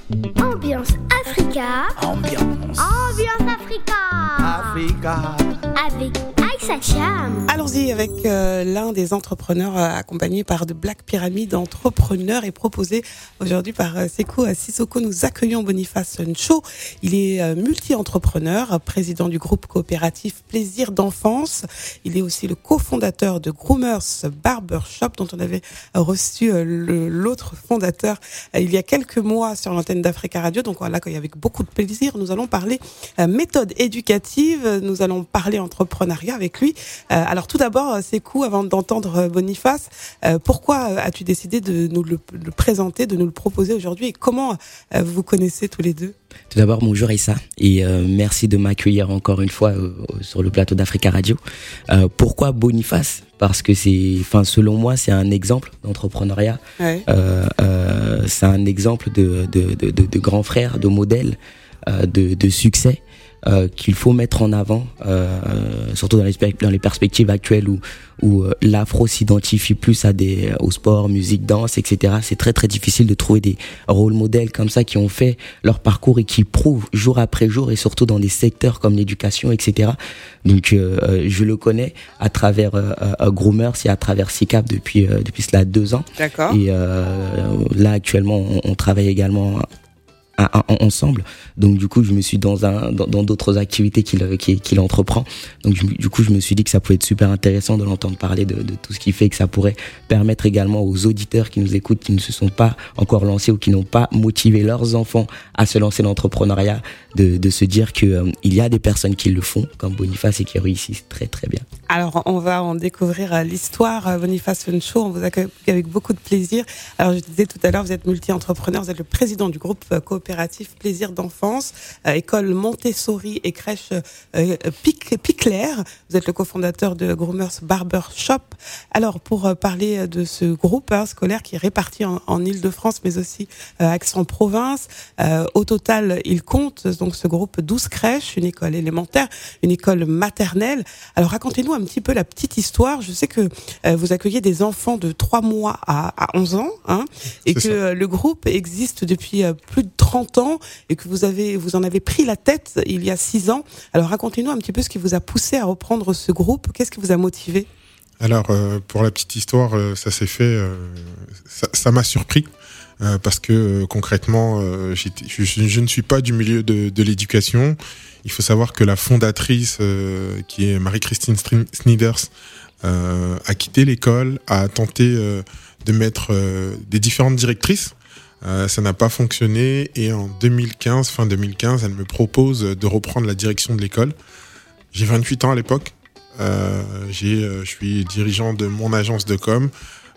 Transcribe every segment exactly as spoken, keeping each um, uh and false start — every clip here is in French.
Ambiance Africa. Ambiance. Ambiance Africa. Africa. Avec Aïssa Cham. Allons-y avec euh, l'un des entrepreneurs euh, accompagné par The Black Pyramid, entrepreneur et proposé aujourd'hui par euh, Sekou Sissoko. Nous accueillons Boniface Ncho. Il est euh, multi-entrepreneur, président du groupe coopératif Plaisir d'enfance. Il est aussi le cofondateur de Groomers Barbershop, dont on avait reçu euh, le, l'autre fondateur euh, il y a quelques mois sur l'antenne d'Africa Radio. Donc voilà, avec beaucoup de plaisir, nous allons parler euh, méthode éducative, nous allons parler entrepreneuriat avec lui. Euh, alors tout d'abord, Sekou, avant d'entendre Boniface, euh, pourquoi as-tu décidé de nous le, le présenter, de nous le proposer aujourd'hui, et comment euh, vous connaissez tous les deux? Tout d'abord, bonjour Issa, et euh, merci de m'accueillir encore une fois euh, sur le plateau d'Africa Radio. Euh, pourquoi Boniface? Parce que c'est, enfin, selon moi, c'est un exemple d'entrepreneuriat. Ouais. Euh, euh, c'est un exemple de, de, de, de, de grand frère, de modèle, euh, de, de succès. Euh, qu'il faut mettre en avant, euh, surtout dans les, dans les perspectives actuelles où, où euh, l'afro s'identifie plus à des, au sport, musique, danse, et cetera. C'est très très difficile de trouver des rôles modèles comme ça qui ont fait leur parcours et qui prouvent jour après jour, et surtout dans des secteurs comme l'éducation, et cetera. Donc euh, je le connais à travers euh, euh, Groomers et à travers S I C A P depuis, euh, depuis cela deux ans. D'accord. Et euh, là actuellement on, on travaille également À, à, ensemble. Donc du coup je me suis dans un dans, dans d'autres activités qu'il qu'il, qu'il entreprend. Donc je, du coup je me suis dit que ça pouvait être super intéressant de l'entendre parler de, de tout ce qu'il fait, que ça pourrait permettre également aux auditeurs qui nous écoutent, qui ne se sont pas encore lancés ou qui n'ont pas motivé leurs enfants à se lancer dans l'entrepreneuriat, de, de se dire que euh, il y a des personnes qui le font comme Boniface et qui réussissent très très bien. Alors on va en découvrir l'histoire. Boniface Ncho, on vous accueille avec beaucoup de plaisir. Alors je disais tout à l'heure, vous êtes multi-entrepreneur, vous êtes le président du groupe coopératif Plaisir d'enfance, euh, école Montessori et crèche euh, Pic, Piclair. Vous êtes le cofondateur de Groomers Barbershop. Alors pour euh, parler de ce groupe hein, scolaire qui est réparti en, en Île-de-France mais aussi euh, Aix-en-Provence, euh, au total il compte donc ce groupe douze crèches, une école élémentaire, une école maternelle. Alors racontez-nous un petit peu la petite histoire. Je sais que euh, vous accueillez des enfants de trois mois à, à onze ans hein, et C'est que euh, le groupe existe depuis euh, plus de trente ans et que vous avez, vous en avez pris la tête il y a six ans. Alors racontez-nous un petit peu ce qui vous a poussé à reprendre ce groupe. Qu'est-ce qui vous a motivé? Alors euh, pour la petite histoire, euh, ça s'est fait, euh, ça, ça m'a surpris. Euh, parce que euh, concrètement, euh, je, je ne suis pas du milieu de, de l'éducation. Il faut savoir que la fondatrice, euh, qui est Marie-Christine Snyders, euh, a quitté l'école, a tenté euh, de mettre euh, des différentes directrices. Euh, ça n'a pas fonctionné et en deux mille quinze, fin deux mille quinze, elle me propose de reprendre la direction de l'école. J'ai vingt-huit ans à l'époque. Euh, j'ai, euh, je suis dirigeant de mon agence de com.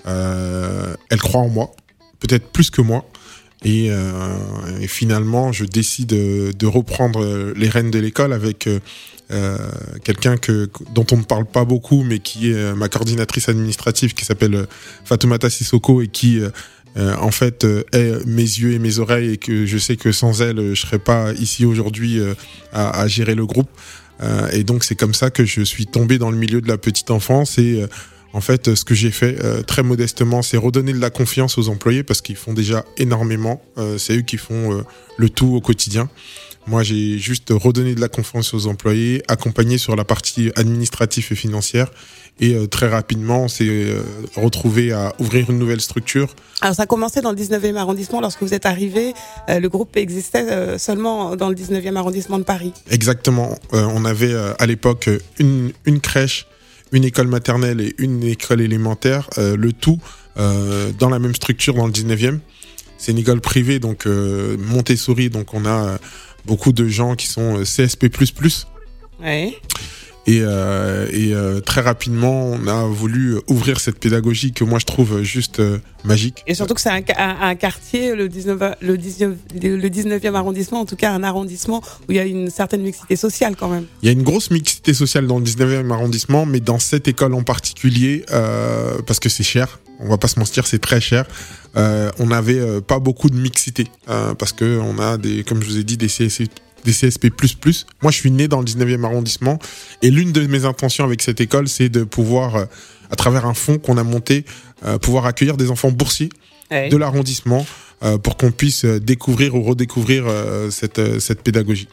Euh, elle croit en moi. Peut-être plus que moi, et, euh, et finalement je décide de, de reprendre les rênes de l'école avec euh, quelqu'un que, dont on ne parle pas beaucoup, mais qui est ma coordinatrice administrative, qui s'appelle Fatoumata Sissoko, et qui euh, en fait est mes yeux et mes oreilles, et que je sais que sans elle je serais pas ici aujourd'hui euh, à, à gérer le groupe. Euh, et donc c'est comme ça que je suis tombé dans le milieu de la petite enfance. Et euh, En fait, ce que j'ai fait euh, très modestement, c'est redonner de la confiance aux employés parce qu'ils font déjà énormément. Euh, c'est eux qui font euh, le tout au quotidien. Moi, j'ai juste redonné de la confiance aux employés, accompagné sur la partie administrative et financière. Et euh, très rapidement, on s'est euh, retrouvé à ouvrir une nouvelle structure. Alors, ça a commencé dans le dix-neuvième arrondissement. Lorsque vous êtes arrivé, euh, le groupe existait euh, seulement dans le dix-neuvième arrondissement de Paris. Exactement. Euh, on avait euh, à l'époque une, une crèche, une école maternelle et une école élémentaire, euh, le tout euh, dans la même structure dans le dix-neuvième. C'est une école privée, donc euh, Montessori, donc on a euh, beaucoup de gens qui sont C S P plus plus. Oui. Et, euh, et euh, très rapidement, on a voulu ouvrir cette pédagogie que moi je trouve juste euh, magique. Et surtout que c'est un, un, un quartier, le, dix-neuvième, le, dix-neuvième, le dix-neuvième arrondissement, en tout cas un arrondissement où il y a une certaine mixité sociale quand même. Il y a une grosse mixité sociale dans le dix-neuvième arrondissement, mais dans cette école en particulier, euh, parce que c'est cher, on va pas se mentir, c'est très cher. Euh, on n'avait euh, pas beaucoup de mixité, euh, parce que on a des, comme je vous ai dit, des C S P. Des C S P plus plus. Moi, je suis né dans le dix-neuvième arrondissement et l'une de mes intentions avec cette école, c'est de pouvoir, euh, à travers un fonds qu'on a monté, euh, pouvoir accueillir des enfants boursiers oui. de l'arrondissement euh, pour qu'on puisse découvrir ou redécouvrir euh, cette, cette pédagogie.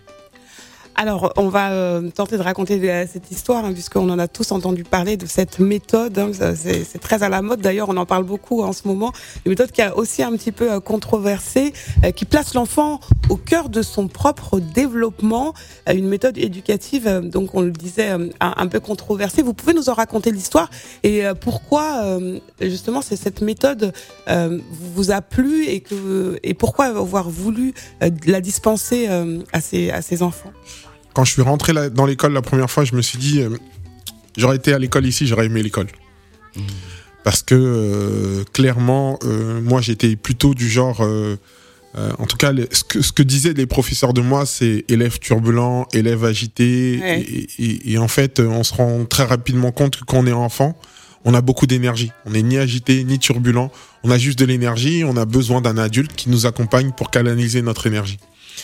Alors, on va euh, tenter de raconter euh, cette histoire, hein, puisqu'on en a tous entendu parler de cette méthode. Hein, c'est, c'est très à la mode, d'ailleurs, on en parle beaucoup en ce moment. Une méthode qui a aussi un petit peu euh, controversée, euh, qui place l'enfant au cœur de son propre développement. Euh, une méthode éducative, euh, donc on le disait, euh, un, un peu controversée. Vous pouvez nous en raconter l'histoire et euh, pourquoi, euh, justement, c'est cette méthode euh, vous a plu et, que, et pourquoi avoir voulu euh, la dispenser euh, à, ces, à ces enfants? Quand je suis rentré là, dans l'école la première fois, je me suis dit, euh, j'aurais été à l'école ici, j'aurais aimé l'école. Mmh. Parce que, euh, clairement, euh, moi, j'étais plutôt du genre... Euh, euh, en tout cas, les, ce, que, ce que disaient les professeurs de moi, c'est élève turbulent, élève agité. Ouais. Et, et, et en fait, on se rend très rapidement compte que quand on est enfant, on a beaucoup d'énergie. On n'est ni agité, ni turbulent. On a juste de l'énergie. On a besoin d'un adulte qui nous accompagne pour canaliser notre énergie.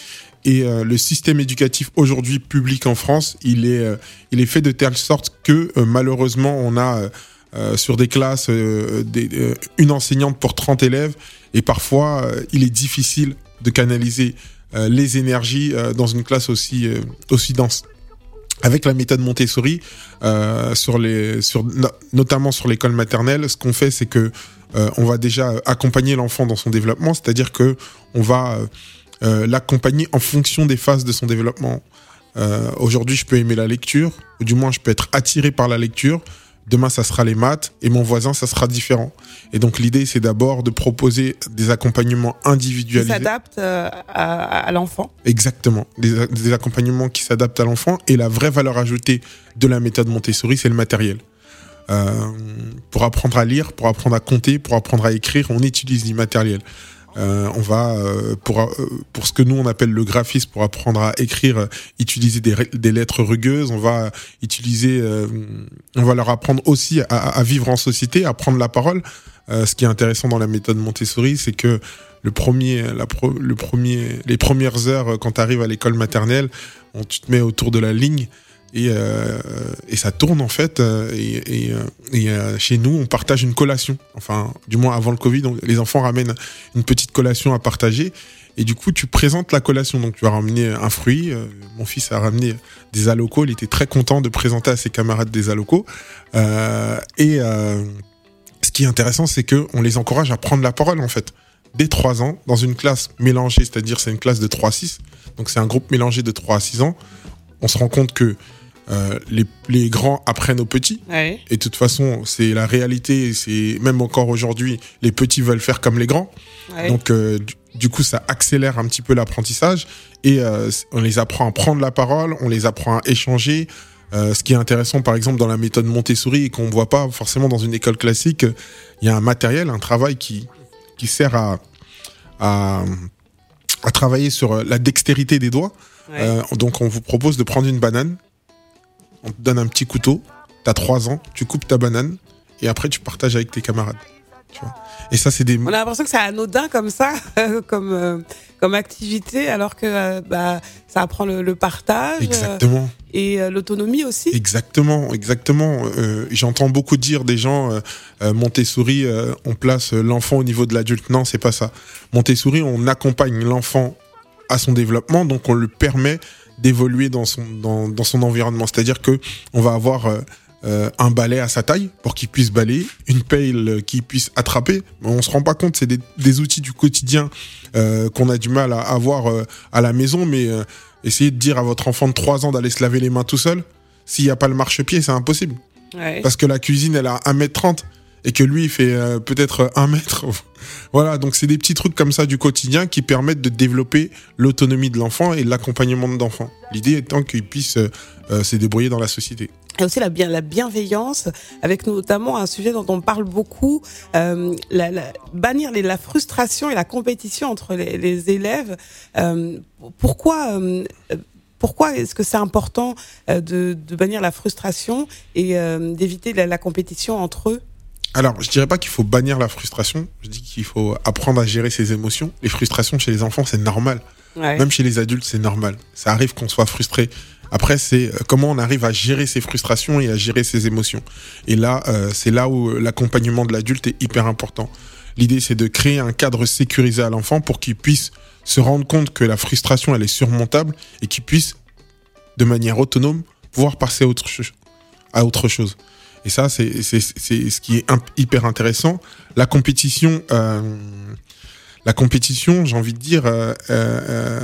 Et euh, le système éducatif aujourd'hui public en France, il est, euh, il est fait de telle sorte que euh, malheureusement on a euh, sur des classes euh, des, euh, une enseignante pour trente élèves et parfois euh, il est difficile de canaliser euh, les énergies euh, dans une classe aussi, euh, aussi dense. Avec la méthode Montessori, euh, sur les, sur, no, notamment sur l'école maternelle, ce qu'on fait c'est que euh, on va déjà accompagner l'enfant dans son développement, c'est-à-dire que on va euh, Euh, l'accompagner en fonction des phases de son développement. Euh, aujourd'hui, je peux aimer la lecture, ou du moins, je peux être attiré par la lecture. Demain, ça sera les maths, et mon voisin, ça sera différent. Et donc, l'idée, c'est d'abord de proposer des accompagnements individualisés. Qui s'adaptent euh, à, à l'enfant. Exactement. Des, des accompagnements qui s'adaptent à l'enfant. Et la vraie valeur ajoutée de la méthode Montessori, c'est le matériel. Euh, pour apprendre à lire, pour apprendre à compter, pour apprendre à écrire, on utilise du matériel. Euh, on va euh, pour euh, pour ce que nous on appelle le graphisme, pour apprendre à écrire, euh, utiliser des, des lettres rugueuses. On va utiliser, euh, on va leur apprendre aussi à, à vivre en société, à prendre la parole. Euh, ce qui est intéressant dans la méthode Montessori, c'est que le premier, la pro, le premier, les premières heures quand tu arrives à l'école maternelle, on, tu te mets autour de la ligne. Et, euh, et ça tourne en fait et, et, et euh, chez nous on partage une collation, enfin du moins avant le Covid, donc, les enfants ramènent une petite collation à partager et du coup tu présentes la collation, donc tu vas ramener un fruit. Euh, mon fils a ramené des alocos, il était très content de présenter à ses camarades des alocos euh, et euh, ce qui est intéressant c'est que on les encourage à prendre la parole en fait dès trois ans dans une classe mélangée, c'est-à-dire c'est une classe de trois à six, donc c'est un groupe mélangé de trois à six ans. On se rend compte que Euh, les, les grands apprennent aux petits. Ouais. Et de toute façon, c'est la réalité. C'est même encore aujourd'hui, les petits veulent faire comme les grands. Ouais. Donc, euh, du, du coup, ça accélère un petit peu l'apprentissage. Et euh, on les apprend à prendre la parole, on les apprend à échanger. Euh, ce qui est intéressant, par exemple, dans la méthode Montessori et qu'on ne voit pas forcément dans une école classique, il y a un matériel, un travail qui, qui sert à, à, à travailler sur la dextérité des doigts. Ouais. Euh, donc, on vous propose de prendre une banane. On te donne un petit couteau, t'as trois ans, tu coupes ta banane et après tu partages avec tes camarades. Tu vois. Et ça, c'est des... On a l'impression que c'est anodin comme ça, comme, euh, comme activité, alors que euh, bah, ça apprend le, le partage. Exactement. Euh, et euh, l'autonomie aussi. Exactement, exactement. Euh, j'entends beaucoup dire des gens, euh, Montessori, euh, on place l'enfant au niveau de l'adulte. Non, c'est pas ça. Montessori, on accompagne l'enfant à son développement, donc on lui permet d'évoluer dans son dans dans son environnement, c'est-à-dire que on va avoir euh, euh, un balai à sa taille pour qu'il puisse balayer, une pelle qu'il puisse attraper. On se rend pas compte, c'est des des outils du quotidien euh, qu'on a du mal à avoir euh, à la maison, mais euh, essayez de dire à votre enfant de trois ans d'aller se laver les mains tout seul, s'il y a pas le marchepied, c'est impossible. Ouais. Parce que la cuisine elle a un mètre trente et que lui il fait euh, peut-être un mètre. Voilà, donc c'est des petits trucs comme ça du quotidien qui permettent de développer l'autonomie de l'enfant et l'accompagnement de l'enfant. L'idée étant qu'il puisse euh, se débrouiller dans la société. Et aussi la, bien, la bienveillance, avec notamment un sujet dont on parle beaucoup, euh, la, la, bannir les, la frustration et la compétition entre les, les élèves. Euh, pourquoi euh, Pourquoi est-ce que c'est important euh, de, de bannir la frustration et euh, d'éviter la, la compétition entre eux ? Alors, je dirais pas qu'il faut bannir la frustration. Je dis qu'il faut apprendre à gérer ses émotions. Les frustrations chez les enfants, c'est normal. Ouais. Même chez les adultes, c'est normal. Ça arrive qu'on soit frustré. Après, c'est comment on arrive à gérer ses frustrations et à gérer ses émotions. Et là, euh, c'est là où l'accompagnement de l'adulte est hyper important. L'idée, c'est de créer un cadre sécurisé à l'enfant pour qu'il puisse se rendre compte que la frustration, elle est surmontable et qu'il puisse, de manière autonome, pouvoir passer à autre, cho- à autre chose. Et ça, c'est, c'est, c'est ce qui est hyper intéressant. La compétition, euh, la compétition, j'ai envie de dire, euh, euh,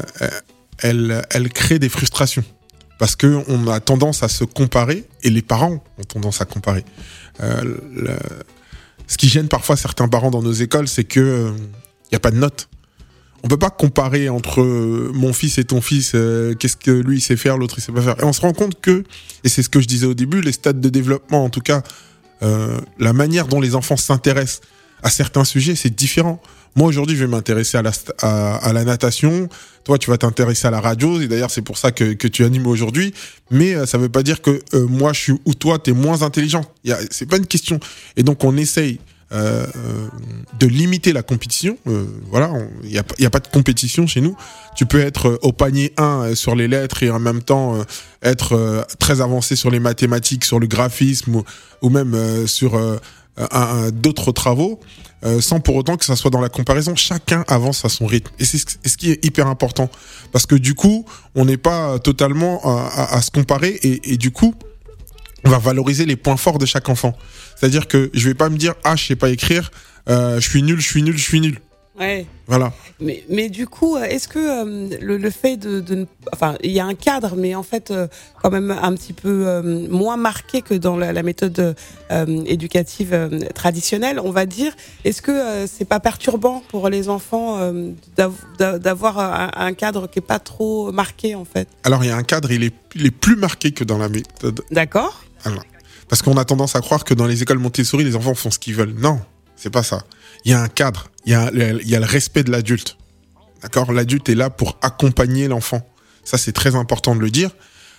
elle, elle crée des frustrations. Parce qu'on a tendance à se comparer, et les parents ont tendance à comparer. Euh, le, ce qui gêne parfois certains parents dans nos écoles, c'est qu'il n'y euh, a pas de notes. On peut pas comparer entre euh, mon fils et ton fils, euh, qu'est-ce que lui il sait faire, l'autre il sait pas faire. Et on se rend compte que, et c'est ce que je disais au début, les stades de développement, en tout cas, euh, la manière dont les enfants s'intéressent à certains sujets, c'est différent. Moi, aujourd'hui, je vais m'intéresser à la, à, à la natation. Toi, tu vas t'intéresser à la radio. Et d'ailleurs, c'est pour ça que, que tu animes aujourd'hui. Mais euh, ça veut pas dire que euh, moi, je suis ou toi, t'es moins intelligent. Il y a, c'est pas une question. Et donc, on essaye euh, euh, de limiter la compétition. Euh, voilà, il y a, y a pas de compétition chez nous. Tu peux être au panier un sur les lettres et en même temps euh, être euh, très avancé sur les mathématiques, sur le graphisme ou, ou même euh, sur euh, un, un, d'autres travaux. Euh, sans pour autant que ça soit dans la comparaison, chacun avance à son rythme. Et c'est ce qui est hyper important. Parce que du coup, on n'est pas totalement à, à, à se comparer et, et du coup, on va valoriser les points forts de chaque enfant. C'est-à-dire que je vais pas me dire, ah, je sais pas écrire, euh, je suis nul, je suis nul, je suis nul. Ouais. Voilà. Mais, mais du coup, est-ce que euh, le, le fait de, de, enfin, il y a un cadre, mais en fait, euh, quand même un petit peu euh, moins marqué que dans la, la méthode euh, éducative euh, traditionnelle, on va dire. Est-ce que euh, c'est pas perturbant pour les enfants euh, d'av- d'avoir un, un cadre qui est pas trop marqué, en fait? Alors, il y a un cadre, il est, il est plus marqué que dans la méthode. D'accord. Alors, parce qu'on a tendance à croire que dans les écoles Montessori, les enfants font ce qu'ils veulent. Non, c'est pas ça. Il y a un cadre, il y a, il y a le respect de l'adulte. D'accord ? L'adulte est là pour accompagner l'enfant. Ça, c'est très important de le dire.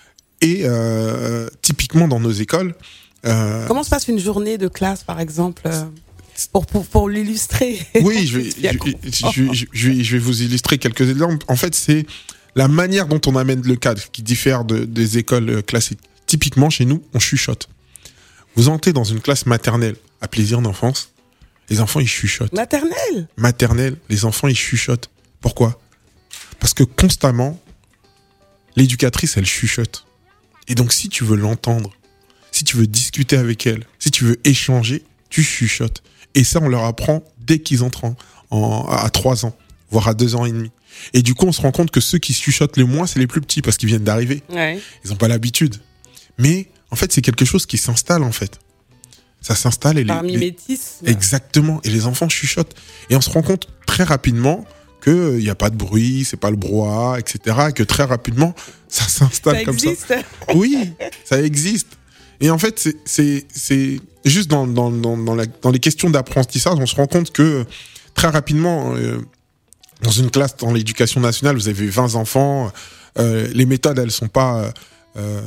Et euh, typiquement dans nos écoles... Euh, Comment se passe une journée de classe, par exemple, euh, pour, pour, pour l'illustrer? Oui, je vais, je, je, je, je, vais, je vais vous illustrer quelques exemples. En fait, c'est la manière dont on amène le cadre qui diffère de, des écoles classiques. Typiquement, chez nous, on chuchote. Vous entrez dans une classe maternelle à plaisir d'enfance, les enfants, ils chuchotent. Maternelle ? Maternelle, les enfants, ils chuchotent. Pourquoi ? Parce que constamment, l'éducatrice, elle chuchote. Et donc, si tu veux l'entendre, si tu veux discuter avec elle, si tu veux échanger, tu chuchotes. Et ça, on leur apprend dès qu'ils entrent en, en, à trois ans, voire à deux ans et demi. Et du coup, on se rend compte que ceux qui chuchotent le moins, c'est les plus petits, parce qu'ils viennent d'arriver. Ouais. Ils n'ont pas l'habitude. Mais, en fait, c'est quelque chose qui s'installe, en fait. Ça s'installe et les, Par mimétisme. les... Exactement. Et les enfants chuchotent. Et on se rend compte très rapidement qu'il n'y euh, a pas de bruit, c'est pas le brouhaha, et cetera. Et que très rapidement, ça s'installe ça comme existe. ça. Oui, ça existe. Et en fait, c'est, c'est, c'est juste dans, dans, dans, dans, la, dans les questions d'apprentissage, on se rend compte que très rapidement, euh, dans une classe dans l'éducation nationale, vous avez vingt enfants. Euh, les méthodes, elles sont pas euh,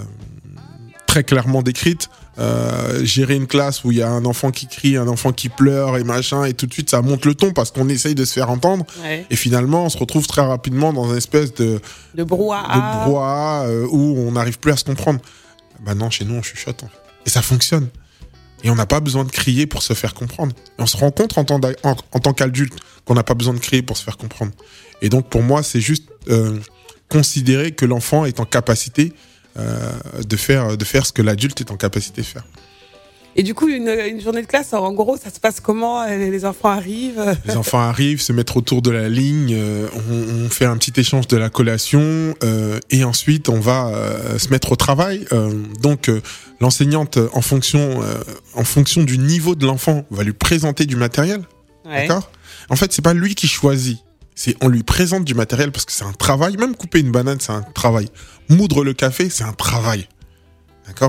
très clairement décrites. Euh, gérer une classe où il y a un enfant qui crie, un enfant qui pleure et machin, et tout de suite ça monte le ton parce qu'on essaye de se faire entendre. Ouais. Et finalement on se retrouve très rapidement dans une espèce de de brouhaha, de brouhaha euh, où on n'arrive plus à se comprendre. Bah non, chez nous on chuchote, et ça fonctionne. Et on n'a pas besoin de crier pour se faire comprendre. Et on se rend compte en tant, en, en tant qu'adulte qu'on n'a pas besoin de crier pour se faire comprendre. Et donc pour moi c'est juste euh, considérer que l'enfant est en capacité Euh, de faire de faire ce que l'adulte est en capacité de faire. Et du coup, une, une journée de classe, en gros, ça se passe comment ? Les enfants arrivent. Les enfants arrivent, se mettent autour de la ligne, euh, on, on fait un petit échange de la collation, euh, et ensuite on va euh, se mettre au travail. Euh, donc euh, l'enseignante, en fonction euh, en fonction du niveau de l'enfant, va lui présenter du matériel. Ouais. D'accord ? En fait, c'est pas lui qui choisit. C'est on lui présente du matériel parce que c'est un travail. Même couper une banane, c'est un travail. Moudre le café, c'est un travail. D'accord ?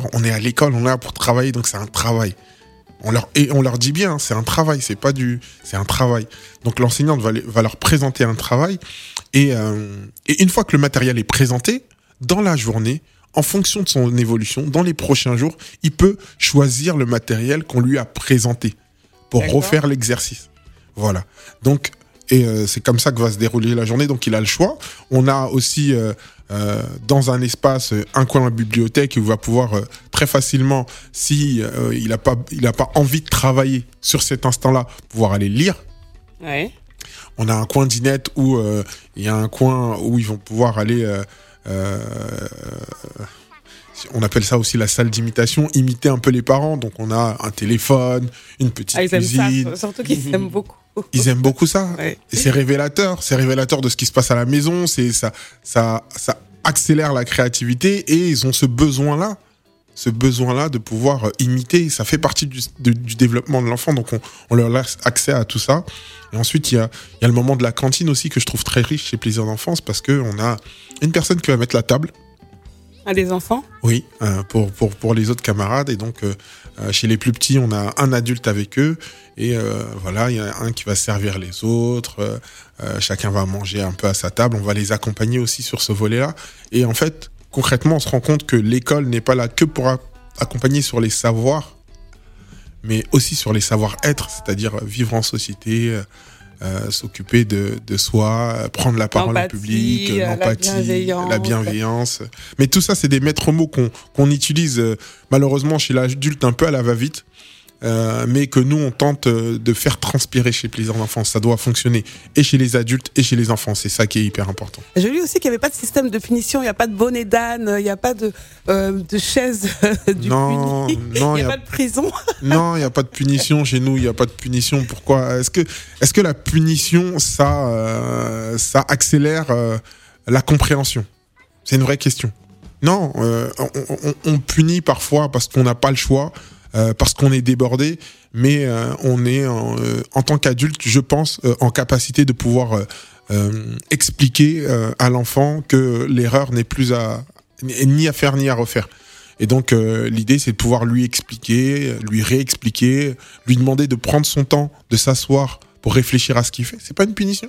On est à l'école, on est là pour travailler, donc c'est un travail. On leur, et on leur dit bien, c'est un travail, c'est pas du, c'est un travail. Donc l'enseignante va, les, va leur présenter un travail, et, euh, et une fois que le matériel est présenté, dans la journée, en fonction de son évolution, dans les prochains jours, il peut choisir le matériel qu'on lui a présenté pour D'accord. refaire l'exercice. Voilà. Donc, et euh, c'est comme ça que va se dérouler la journée. Donc il a le choix. On a aussi euh, euh, dans un espace un coin de la bibliothèque où il va pouvoir euh, très facilement, si euh, il a pas il a pas envie de travailler sur cet instant-là, pouvoir aller lire. Ouais. On a un coin dinette où euh, il y a un coin où ils vont pouvoir aller. Euh, euh, on appelle ça aussi la salle d'imitation, imiter un peu les parents. Donc on a un téléphone, une petite ah, ils cuisine. Aiment ça, surtout qu'ils aiment beaucoup. Ils aiment beaucoup ça. Ouais. Et c'est révélateur. C'est révélateur de ce qui se passe à la maison. C'est ça, ça, ça accélère la créativité et ils ont ce besoin-là. Ce besoin-là de pouvoir imiter, ça fait partie du, du, du développement de l'enfant, donc on, on leur laisse accès à tout ça. Et ensuite, il y a, il y a le moment de la cantine aussi que je trouve très riche chez Plaisir d'Enfance, parce qu'on a une personne qui va mettre la table. Ah, des enfants ? Oui, euh, pour, pour, pour les autres camarades. Et donc, euh, chez les plus petits, on a un adulte avec eux. Et euh, voilà, il y en a un qui va servir les autres. Euh, euh, chacun va manger un peu à sa table. On va les accompagner aussi sur ce volet-là. Et en fait, concrètement, on se rend compte que l'école n'est pas là que pour a- accompagner sur les savoirs, mais aussi sur les savoir-être, c'est-à-dire vivre en société, euh, euh, s'occuper de, de soi, euh, prendre la parole en public, euh, l'empathie, la bienveillance. la bienveillance. Mais tout ça, c'est des maîtres mots qu'on, qu'on utilise euh, malheureusement chez l'adulte un peu à la va-vite. Euh, mais que nous on tente de faire transpirer chez Plaisir d'Enfance. Ça doit fonctionner et chez les adultes et chez les enfants. C'est ça qui est hyper important. J'ai lu aussi qu'il n'y avait pas de système de punition, il n'y a pas de bonnet d'âne, il n'y a pas de, euh, de chaise du non, puni, non, il n'y a, a pas de prison. Non, il n'y a pas de punition chez nous, il n'y a pas de punition. Pourquoi ? Est-ce que, est-ce que la punition, ça, euh, ça accélère euh, la compréhension ? C'est une vraie question. Non, euh, on, on, on punit parfois parce qu'on n'a pas le choix. Euh, parce qu'on est débordé, mais euh, on est en, euh, en tant qu'adulte, je pense, euh, en capacité de pouvoir euh, euh, expliquer euh, à l'enfant que l'erreur n'est plus à ni à faire ni à refaire. Et donc euh, l'idée, c'est de pouvoir lui expliquer, lui réexpliquer, lui demander de prendre son temps, de s'asseoir pour réfléchir à ce qu'il fait. C'est pas une punition.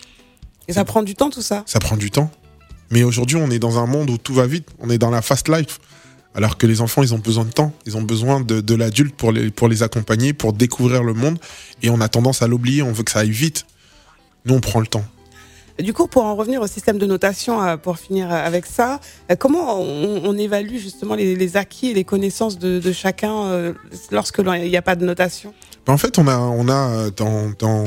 Et ça prend du temps, tout ça ? Ça prend du temps. Mais aujourd'hui, on est dans un monde où tout va vite. On est dans la fast life. Alors que les enfants, ils ont besoin de temps, ils ont besoin de, de l'adulte pour les, pour les accompagner, pour découvrir le monde. Et on a tendance à l'oublier, on veut que ça aille vite. Nous, on prend le temps. Du coup, pour en revenir au système de notation, pour finir avec ça, comment on, on évalue justement les, les acquis et les connaissances de, de chacun lorsque il n'y a pas de notation ? Ben en fait, on a, on a dans, dans,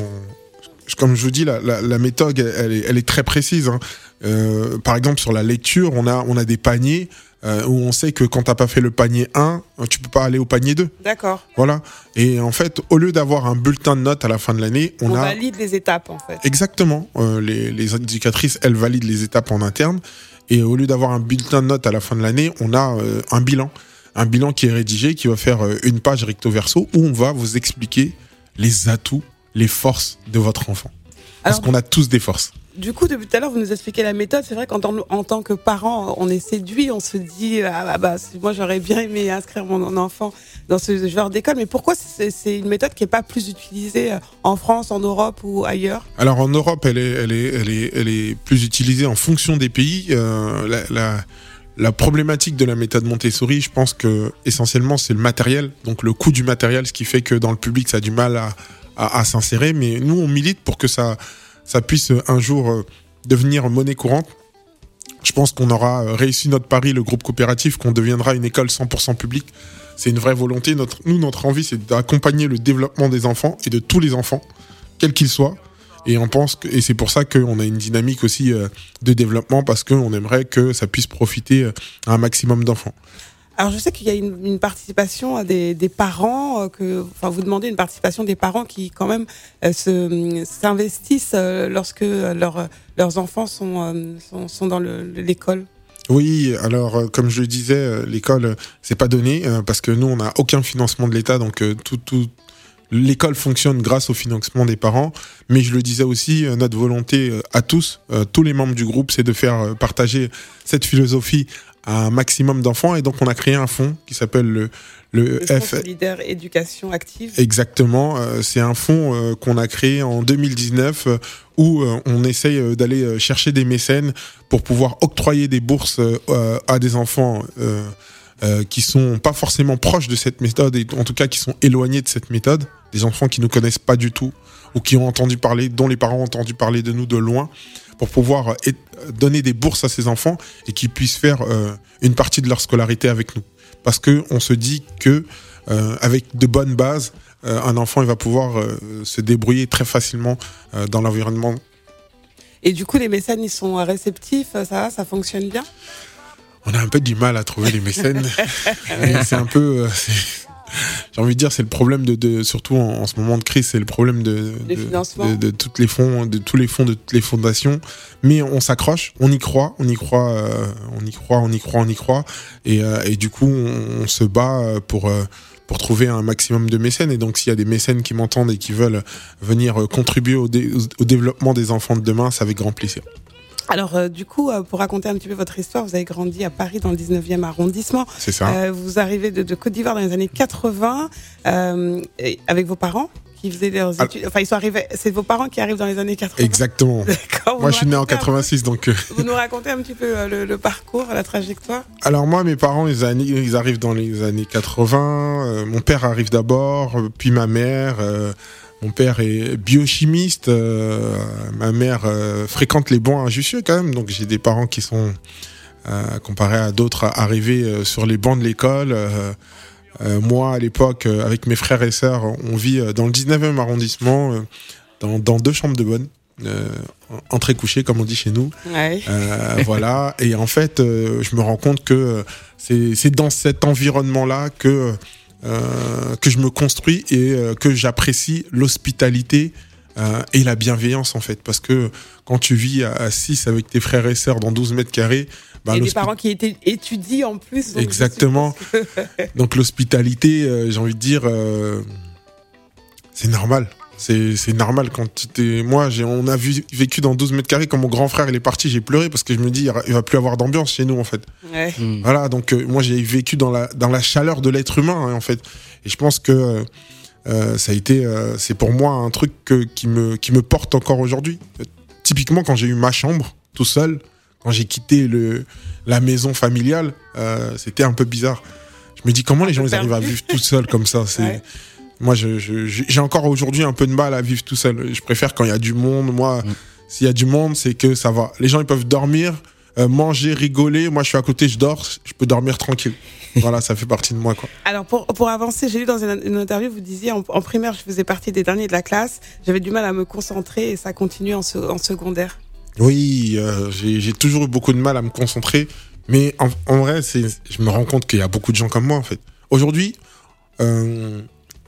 comme je vous dis, la, la, la méthode, elle est, elle est très précise. Hein. Euh, par exemple, sur la lecture, on a, on a des paniers. Euh, où on sait que quand t'as pas fait le panier un, tu peux pas aller au panier deux. D'accord. Voilà. Et en fait, au lieu d'avoir un bulletin de notes à la fin de l'année, on, on a... valide les étapes, en fait. Exactement. Euh, les, les éducatrices, elles valident les étapes en interne. Et au lieu d'avoir un bulletin de notes à la fin de l'année, on a euh, un bilan. Un bilan qui est rédigé, qui va faire euh, une page recto verso, où on va vous expliquer les atouts, les forces de votre enfant. Parce Alors, qu'on a tous des forces. Du coup, depuis tout à l'heure, vous nous expliquez la méthode. C'est vrai qu'en tant, en tant que parent, on est séduit, on se dit ah bah moi j'aurais bien aimé inscrire mon enfant dans ce genre d'école. Mais pourquoi c'est, c'est une méthode qui est pas plus utilisée en France, en Europe ou ailleurs ? Alors en Europe, elle est, elle est, elle est, elle est plus utilisée en fonction des pays. Euh, la, la, la problématique de la méthode Montessori, je pense que essentiellement c'est le matériel, donc le coût du matériel, ce qui fait que dans le public ça a du mal à, à, à s'insérer. Mais nous, on milite pour que ça ça puisse un jour devenir monnaie courante. Je pense qu'on aura réussi notre pari, le groupe coopératif, qu'on deviendra une école cent pour cent publique. C'est une vraie volonté. Notre, nous, notre envie, c'est d'accompagner le développement des enfants et de tous les enfants, quels qu'ils soient. Et on pense que, et c'est pour ça qu'on a une dynamique aussi de développement, parce qu'on aimerait que ça puisse profiter à un maximum d'enfants. Alors je sais qu'il y a une, une participation des, des parents, que, enfin vous demandez une participation des parents qui quand même euh, se, s'investissent euh, lorsque leur, leurs enfants sont, euh, sont, sont dans le, l'école. Oui, alors euh, comme je le disais, euh, l'école euh, c'est pas donné euh, parce que nous on n'a aucun financement de l'État, donc euh, tout, tout l'école fonctionne grâce au financement des parents. Mais je le disais aussi, euh, notre volonté euh, à tous, euh, tous les membres du groupe, c'est de faire euh, partager cette philosophie à un maximum d'enfants, et donc on a créé un fonds qui s'appelle le le, le Fonds F... solidaire éducation active. Exactement, euh, c'est un fonds euh, qu'on a créé en deux mille dix-neuf euh, où euh, on essaye euh, d'aller euh, chercher des mécènes pour pouvoir octroyer des bourses euh, à des enfants euh, euh, qui sont pas forcément proches de cette méthode, et en tout cas qui sont éloignés de cette méthode, des enfants qui nous connaissent pas du tout ou qui ont entendu parler, dont les parents ont entendu parler de nous de loin, pour pouvoir donner des bourses à ces enfants et qu'ils puissent faire euh, une partie de leur scolarité avec nous. parce que on se dit que euh, avec de bonnes bases, euh, un enfant il va pouvoir euh, se débrouiller très facilement euh, dans l'environnement. Et du coup, les mécènes, ils sont réceptifs, ça va, ça fonctionne bien? On a un peu du mal à trouver les mécènes. C'est un peu, euh, c'est, j'ai envie de dire, c'est le problème de, de surtout en, en ce moment de crise, c'est le problème de de, de, de toutes les fonds, de tous les fonds, de toutes les fondations. Mais on s'accroche, on y croit, on y croit, euh, on y croit, on y croit, on y croit, et, euh, et du coup, on, on se bat pour euh, pour trouver un maximum de mécènes. Et donc, s'il y a des mécènes qui m'entendent et qui veulent venir contribuer au, dé, au développement des enfants de demain, c'est avec grand plaisir. Alors, euh, du coup, euh, pour raconter un petit peu votre histoire, vous avez grandi à Paris, dans le dix-neuvième arrondissement. C'est ça. Euh, vous arrivez de, de Côte d'Ivoire dans les années quatre-vingts, euh, et avec vos parents qui faisaient leurs études. Alors, enfin, ils sont arrivés. C'est vos parents qui arrivent dans les années quatre-vingts. Exactement. Moi, je suis né en quatre-vingt-six, donc. Euh... Vous nous racontez un petit peu euh, le, le parcours, la trajectoire. Alors moi, mes parents, ils, ils arrivent dans les années quatre-vingts. Euh, mon père arrive d'abord, puis ma mère. Euh, Mon père est biochimiste, euh, ma mère euh, fréquente les bancs à Jussieu quand même, donc j'ai des parents qui sont, euh, comparés à d'autres, arrivés euh, sur les bancs de l'école. Euh, euh, moi, à l'époque, euh, avec mes frères et sœurs, on vit euh, dans le dix-neuvième arrondissement, euh, dans, dans deux chambres de bonne, euh, entrée-couchée comme on dit chez nous. Ouais. Euh, voilà, et en fait, euh, je me rends compte que c'est, c'est dans cet environnement-là que... Euh, que je me construis et euh, que j'apprécie l'hospitalité euh, et la bienveillance en fait, parce que quand tu vis à six avec tes frères et sœurs dans douze mètres carrés, bah, et des parents qui étaient étudient en plus, donc exactement que... donc l'hospitalité, euh, j'ai envie de dire, euh, c'est normal. C'est, c'est normal quand tu t'es... Moi, j'ai, on a vu, vécu dans douze mètres carrés. Quand mon grand frère il est parti, j'ai pleuré parce que je me dis, il va plus avoir d'ambiance chez nous, en fait. Ouais. Mmh. Voilà, donc euh, moi, j'ai vécu dans la, dans la chaleur de l'être humain, hein, en fait. Et je pense que euh, ça a été... Euh, c'est pour moi un truc que, qui, me, qui me porte encore aujourd'hui. Euh, typiquement, quand j'ai eu ma chambre, tout seul, quand j'ai quitté le, la maison familiale, euh, c'était un peu bizarre. Je me dis, comment un les gens ils arrivent à vivre tout seuls comme ça? C'est... Ouais. Moi, je, je, j'ai encore aujourd'hui un peu de mal à vivre tout seul. Je préfère quand il y a du monde. Moi, mmh. s'il y a du monde, c'est que ça va. Les gens, ils peuvent dormir, euh, manger, rigoler. Moi, je suis à côté, je dors, je peux dormir tranquille. Voilà, ça fait partie de moi, quoi. Alors, pour, pour avancer, j'ai lu dans une, une interview, vous disiez, en, en primaire, je faisais partie des derniers de la classe. J'avais du mal à me concentrer et ça continue en, en secondaire. Oui, euh, j'ai, j'ai toujours eu beaucoup de mal à me concentrer. Mais en, en vrai, c'est, je me rends compte qu'il y a beaucoup de gens comme moi, en fait. Aujourd'hui, euh,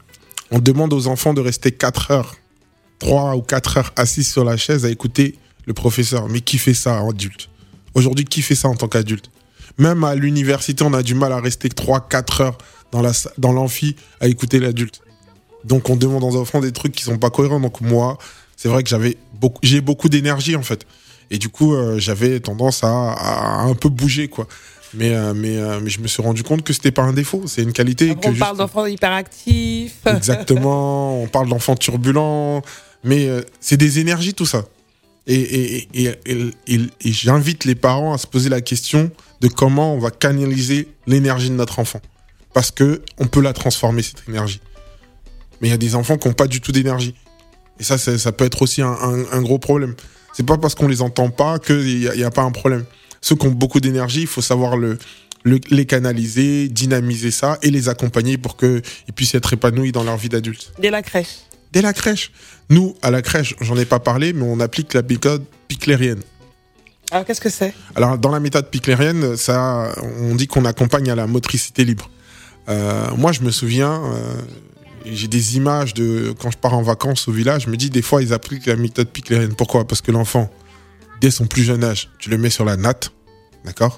on demande aux enfants de rester quatre heures, trois ou quatre heures assis sur la chaise à écouter le professeur. Mais qui fait ça en adulte? Aujourd'hui, qui fait ça en tant qu'adulte? Même à l'université, on a du mal à rester trois quatre heures dans, la, dans l'amphi à écouter l'adulte. Donc, on demande aux enfants des trucs qui sont pas cohérents. Donc, moi, c'est vrai que j'avais beaucoup, j'ai beaucoup d'énergie, en fait. Et du coup, euh, j'avais tendance à, à un peu bouger, quoi. Mais, euh, mais, euh, mais je me suis rendu compte que c'était pas un défaut, c'est une qualité. Alors, que on juste... parle d'enfants hyperactifs. Exactement, on parle d'enfants turbulents, mais euh, c'est des énergies tout ça. Et, et, et, et, et, et j'invite les parents à se poser la question de comment on va canaliser l'énergie de notre enfant. Parce que on peut la transformer, cette énergie. Mais il y a des enfants qui n'ont pas du tout d'énergie. Et ça, ça, ça peut être aussi un, un, un gros problème. C'est pas parce qu'on les entend pas qu'il n'y a, y a pas un problème. Ceux qui ont beaucoup d'énergie, il faut savoir le, le, les canaliser, dynamiser ça et les accompagner pour qu'ils puissent être épanouis dans leur vie d'adulte. Dès la crèche. Dès la crèche. Nous, à la crèche, j'en ai pas parlé, mais on applique la méthode piclérienne. Alors, qu'est-ce que c'est? Alors, dans la méthode piclérienne, ça, on dit qu'on accompagne à la motricité libre. Euh, moi, je me souviens, euh, j'ai des images de quand je pars en vacances au village, je me dis, des fois, ils appliquent la méthode piclérienne. Pourquoi? Parce que l'enfant, dès son plus jeune âge, tu le mets sur la natte, d'accord?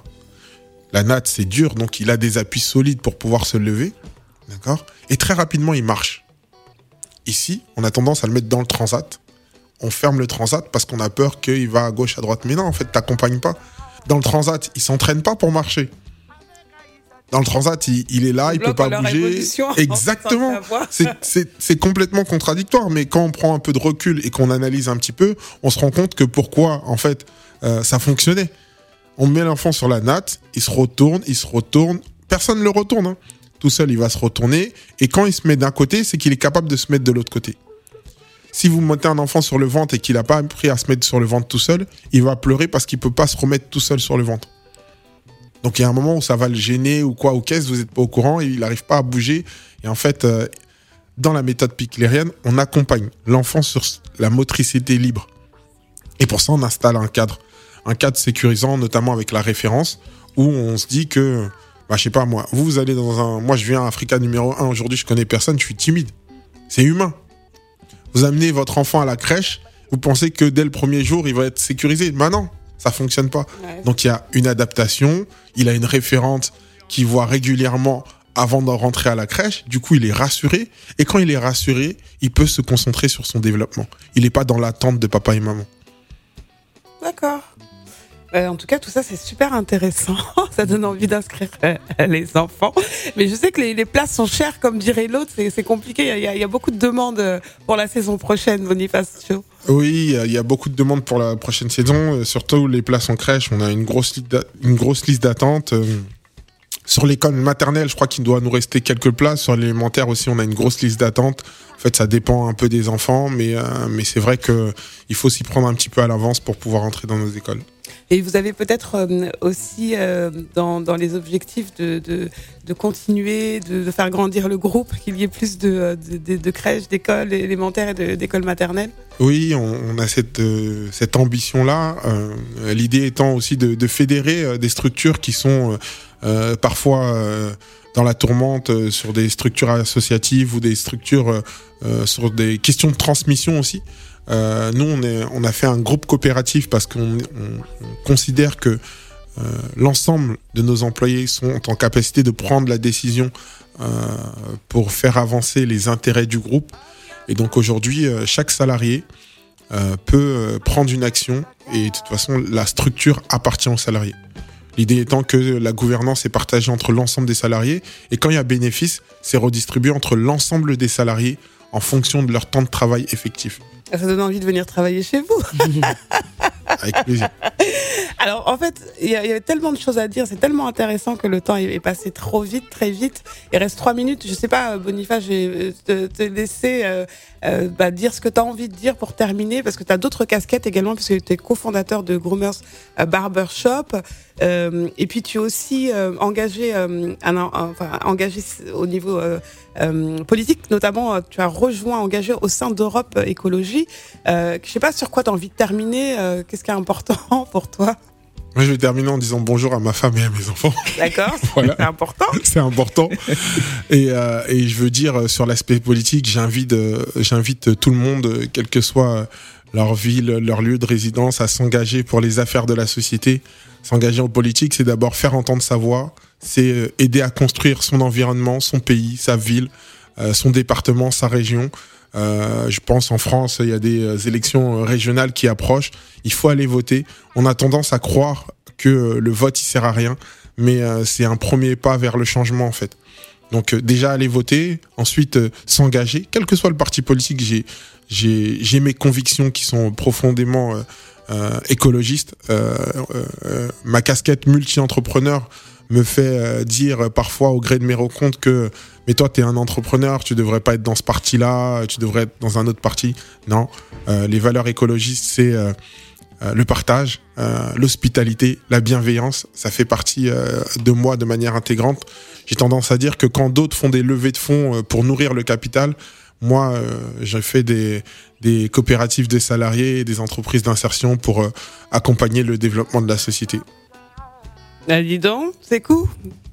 La natte, c'est dur, donc il a des appuis solides pour pouvoir se lever, d'accord? Et très rapidement, il marche. Ici, on a tendance à le mettre dans le transat. On ferme le transat parce qu'on a peur qu'il va à gauche, à droite. Mais non, en fait, t'accompagnes pas. Dans le transat, il s'entraîne pas pour marcher. Dans le transat, il, il est là, il, il peut pas bouger. Exactement. C'est, c'est, c'est complètement contradictoire. Mais quand on prend un peu de recul et qu'on analyse un petit peu, on se rend compte que pourquoi, en fait, euh, ça fonctionnait. On met l'enfant sur la natte, il se retourne, il se retourne. Personne ne le retourne. Hein. Tout seul, il va se retourner. Et quand il se met d'un côté, c'est qu'il est capable de se mettre de l'autre côté. Si vous mettez un enfant sur le ventre et qu'il n'a pas appris à se mettre sur le ventre tout seul, il va pleurer parce qu'il ne peut pas se remettre tout seul sur le ventre. Donc il y a un moment où ça va le gêner ou quoi, ou qu'est-ce, vous n'êtes pas au courant, et il n'arrive pas à bouger. Et en fait, euh, dans la méthode piclérienne, on accompagne l'enfant sur la motricité libre. Et pour ça, on installe un cadre. Un cadre sécurisant, notamment avec la référence, où on se dit que, bah, je sais pas moi, vous, vous allez dans un... Moi, je viens à Africa numéro un, aujourd'hui, je connais personne, je suis timide. C'est humain. Vous amenez votre enfant à la crèche, vous pensez que dès le premier jour, il va être sécurisé. Bah non, ça fonctionne pas. Ouais. Donc il y a une adaptation, il a une référente qui voit régulièrement avant de rentrer à la crèche, du coup il est rassuré, et quand il est rassuré, il peut se concentrer sur son développement. Il n'est pas dans l'attente de papa et maman. D'accord. Euh, en tout cas, tout ça, c'est super intéressant. Ça donne envie d'inscrire euh, les enfants. Mais je sais que les, les places sont chères, comme dirait l'autre. C'est, c'est compliqué. Il y, a, il y a beaucoup de demandes pour la saison prochaine, Boniface Cho. Oui, il y a beaucoup de demandes pour la prochaine saison. Surtout les places en crèche. On a une grosse, une grosse liste d'attente. Sur l'école maternelle, je crois qu'il doit nous rester quelques places. Sur l'élémentaire aussi, on a une grosse liste d'attente. En fait, ça dépend un peu des enfants. Mais, euh, mais c'est vrai qu'il faut s'y prendre un petit peu à l'avance pour pouvoir entrer dans nos écoles. Et vous avez peut-être euh, aussi euh, dans, dans les objectifs de, de, de continuer, de, de faire grandir le groupe, qu'il y ait plus de, de, de, de crèches, d'écoles élémentaires et de, d'écoles maternelles. Oui, on, on a cette, euh, cette ambition-là. Euh, l'idée étant aussi de, de fédérer euh, des structures qui sont euh, parfois euh, dans la tourmente, euh, sur des structures associatives ou des structures euh, sur des questions de transmission aussi. Euh, nous, on, est, on a fait un groupe coopératif parce qu'on on, on considère que euh, l'ensemble de nos employés sont en capacité de prendre la décision euh, pour faire avancer les intérêts du groupe. Et donc aujourd'hui, euh, chaque salarié euh, peut euh, prendre une action et de toute façon, la structure appartient aux salariés. L'idée étant que la gouvernance est partagée entre l'ensemble des salariés et quand il y a bénéfice, c'est redistribué entre l'ensemble des salariés en fonction de leur temps de travail effectif. Ça donne envie de venir travailler chez vous. Avec plaisir. Alors, en fait, il y, y a tellement de choses à dire. C'est tellement intéressant que le temps est passé trop vite, très vite. Il reste trois minutes. Je sais pas, Boniface, je vais te, te laisser euh, euh, bah, dire ce que tu as envie de dire pour terminer, parce que tu as d'autres casquettes également, puisque tu es cofondateur de Groomers Barbershop. Euh, et puis, tu es aussi euh, engagé, euh, un, un, enfin, engagé au niveau euh, euh, politique. Notamment, tu as rejoint, engagé au sein d'Europe Écologie. Euh, je sais pas sur quoi tu as envie de terminer. Euh, qu'est-ce qui est important pour toi? Moi, je vais terminer en disant bonjour à ma femme et à mes enfants. D'accord, voilà. C'est important. C'est important. Et, euh, et je veux dire, sur l'aspect politique, j'invite, euh, j'invite tout le monde, quelle que soit leur ville, leur lieu de résidence, à s'engager pour les affaires de la société. S'engager en politique, c'est d'abord faire entendre sa voix, c'est aider à construire son environnement, son pays, sa ville, euh, son département, sa région. Euh, je pense en France, il y a des élections régionales qui approchent. Il faut aller voter. On a tendance à croire que le vote il sert à rien, mais euh, c'est un premier pas vers le changement en fait. Donc euh, déjà aller voter, ensuite euh, s'engager, quel que soit le parti politique. J'ai j'ai j'ai mes convictions qui sont profondément euh, euh, écologistes. Euh, euh, euh, ma casquette multi-entrepreneur me fait euh, dire parfois au gré de mes rencontres que mais toi t'es un entrepreneur, tu devrais pas être dans ce parti-là, tu devrais être dans un autre parti. Non, euh, les valeurs écologistes c'est euh, euh, le partage, euh, l'hospitalité, la bienveillance, ça fait partie euh, de moi de manière intégrante. J'ai tendance à dire que quand d'autres font des levées de fonds euh, pour nourrir le capital, moi euh, j'ai fait des des coopératives de salariés et des entreprises d'insertion pour euh, accompagner le développement de la société. Ah, dis donc, c'est cool.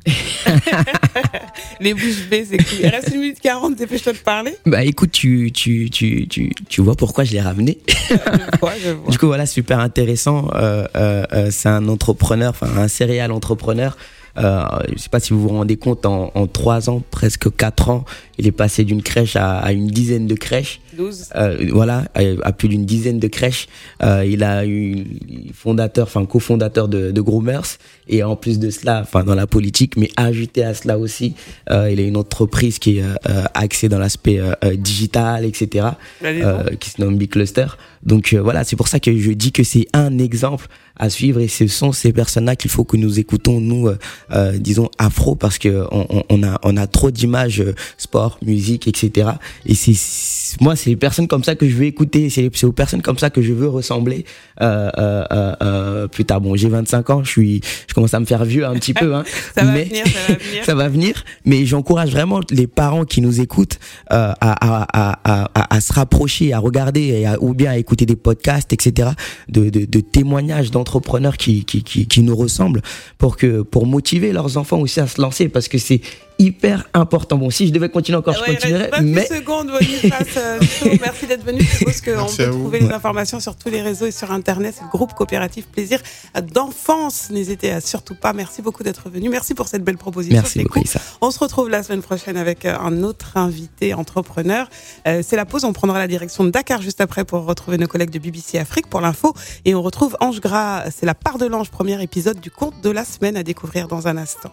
Les bouches bées, c'est cool. Il reste une minute quarante, dépêche-toi de parler. Bah écoute, tu, tu, tu, tu, tu vois pourquoi je l'ai ramené. Je vois, je vois. Du coup, voilà, super intéressant. Euh, euh, euh, c'est un entrepreneur, enfin un serial entrepreneur. Euh, je sais pas si vous vous rendez compte, en, en trois ans, presque quatre ans, il est passé d'une crèche à, à une dizaine de crèches. douze Euh, voilà, à, à plus d'une dizaine de crèches. Euh, il a eu fondateur, enfin cofondateur de, de Groomers. Et en plus de cela, enfin dans la politique, mais ajouté à cela aussi, euh, il a une entreprise qui est euh, axée dans l'aspect euh, digital, et cetera. Euh, qui se nomme Bicluster. Donc euh, voilà, c'est pour ça que je dis que c'est un exemple à suivre et ce sont ces personnes-là qu'il faut que nous écoutons, nous, euh, euh, disons afro, parce que on, on a on a trop d'images euh, sport, musique, et cetera. Et c'est, c'est moi, c'est les personnes comme ça que je veux écouter, c'est, c'est aux personnes comme ça que je veux ressembler euh, euh, euh, plus tard. Bon, j'ai vingt-cinq ans, je suis, je commence à me faire vieux un petit peu, hein. ça va mais venir, ça va venir. ça va venir. Mais j'encourage vraiment les parents qui nous écoutent euh, à, à, à, à, à se rapprocher, à regarder, et à, ou bien à écouter des podcasts, et cetera, de, de, de témoignages d'entrepreneurs qui, qui, qui, qui nous ressemblent, pour que, pour motiver leurs enfants aussi à se lancer, parce que c'est hyper important. Bon, si je devais continuer encore, ouais, je continuerais. Mais secondes, Boniface, euh, merci d'être venu. Je suppose qu'on peut trouver les informations sur tous les réseaux et sur Internet. C'est le groupe coopératif Plaisir d'enfance. N'hésitez surtout pas. Merci beaucoup d'être venu. Merci pour cette belle proposition. Merci beaucoup, Aïssa. On se retrouve la semaine prochaine avec un autre invité entrepreneur. Euh, c'est la pause. On prendra la direction de Dakar juste après pour retrouver nos collègues de B B C Afrique pour l'info. Et on retrouve Ange Gras. C'est la part de l'ange, premier épisode du conte de la semaine à découvrir dans un instant.